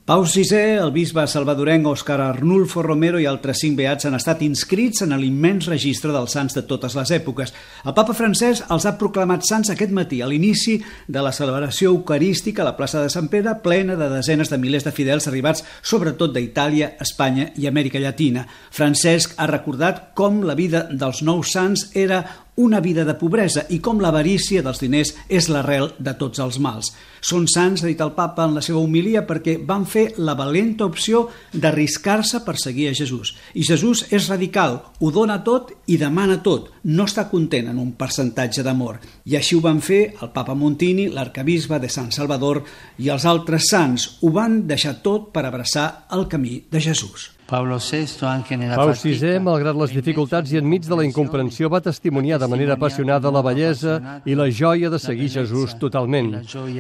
Pau VI, el bisbe salvadorenc Òscar Arnulfo Romero i altres 5 beats han estat inscrits en l'immens registre dels sants de totes les èpoques. El papa francès els ha proclamat sants aquest matí, a l'inici de la celebració eucarística a la plaça de Sant Pere, plena de desenes de milers de fidels arribats sobretot d'Itàlia, Espanya i Amèrica Llatina. Francesc ha recordat com la vida dels nous sants era una vida de pobresa i com l'avarícia dels diners és l'arrel de tots els mals. Són sants, ha dit el papa en la seva homilia, perquè van fer la valenta opció d'arriscar-se per seguir a Jesús. I Jesús és radical, ho dona tot i demana tot, no està content en un percentatge d'amor. I així ho van fer el papa Montini, l'arcabisbe de San Salvador i els altres sants. Ho van deixar tot per abraçar el camí de Jesús. Pau VI, malgrat les dificultats i enmig de la incomprensió, va testimoniar de manera apassionada la bellesa i la joia de seguir Jesús totalment.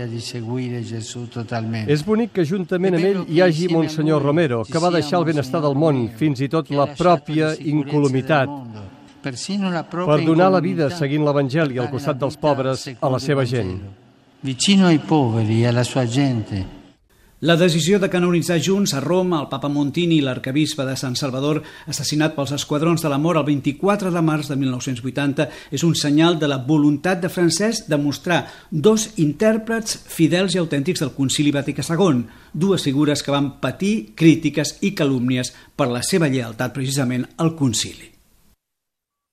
És bonic que juntament amb ell hi hagi Monsenyor Romero, que va deixar el benestar del món, fins i tot la pròpia incolumitat, per donar la vida seguint l'Evangeli al costat dels pobres a la seva gent. Vicino ai poveri, alla sua gente. La decisió de canonitzar junts a Roma el papa Montini i l'arcabisbe de San Salvador, assassinat pels esquadrons de l'amor el 24 de març de 1980, és un senyal de la voluntat de Francesc de mostrar 2 intèrprets fidels i autèntics del Concili Vaticà II, 2 figures que van patir crítiques i calúmnies per la seva lleialtat precisament al concili.